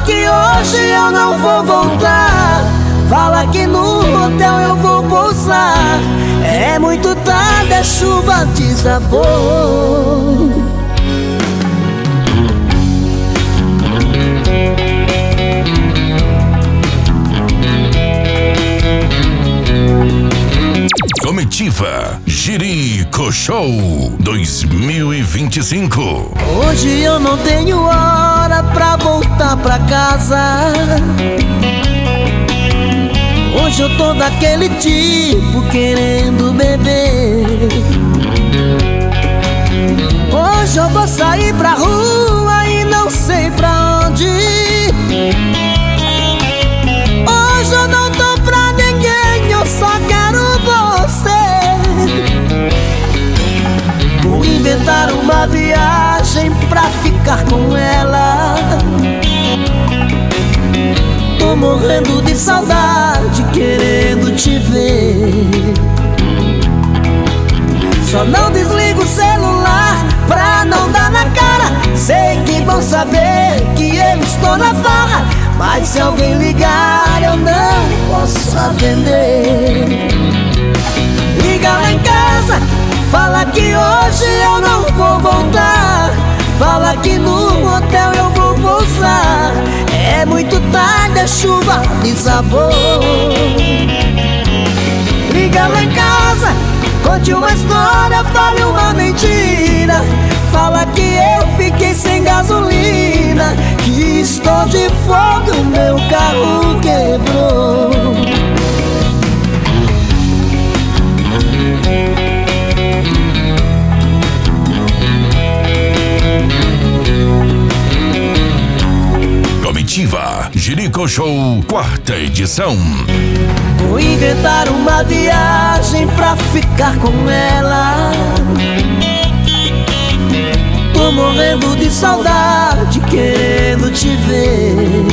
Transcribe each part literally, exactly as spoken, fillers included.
que hoje eu não vou voltar. Fala que no motel eu vou pousar. É muito tarde, a chuva desabou. Comitiva Jerico Show dois mil e vinte e cinco. Hoje eu não tenho hora pra voltar pra casa. Hoje eu tô daquele tipo querendo beber. Hoje eu vou sair pra rua e não sei pra onde ir. Hoje eu não tô pra ninguém, eu só quero você. Vou inventar uma viagem pra ficar com ela. Tô morrendo de saudade, querendo te ver. Só não desligo o celular pra não dar na cara. Sei que vão saber que eu estou na farra, mas se alguém ligar eu não posso atender. Liga lá em casa, fala que hoje eu não vou voltar. Fala que no hotel eu vou pousar. É muito tarde, a chuva desabou. Liga lá em casa, conte uma história, fale uma mentira. Fala que eu fiquei sem gasolina, que estou de folga, o meu carro quebrou. Comitiva Jerico Show, quarta edição. Vou inventar uma viagem pra ficar com ela. Tô morrendo de saudade, querendo te ver.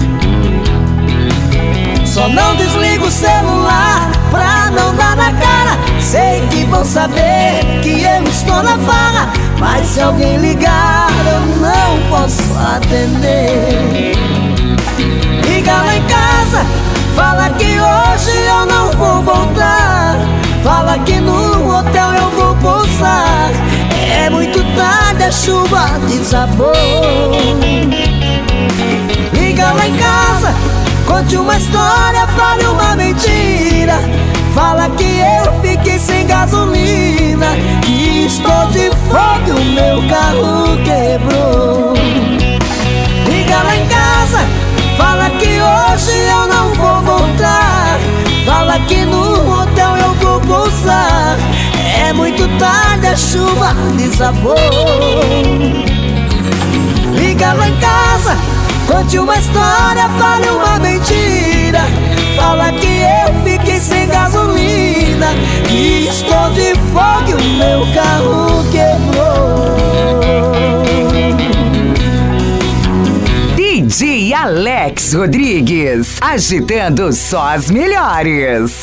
Só não desligo o celular pra não dar na cara. Sei que vão saber que eu estou na farra, mas se alguém ligar eu não posso atender. Liga lá em casa, fala que hoje eu não vou voltar. Fala que no hotel eu vou pousar. É muito tarde, a chuva desabou. Liga lá em casa, conte uma história, fale uma mentira. Fala que eu fiquei sem gasolina, que estou de fome, o meu carro quebrou. Liga lá em casa, fala que hoje eu não vou voltar. Fala que no hotel eu vou pousar. É muito tarde, a chuva desabou. Liga lá em casa, conte uma história, fale uma mentira. Fala que eu fiquei sem gasolina, que estou de folga e o meu carro quebrou. D J Alex Rodrigues, agitando só as melhores.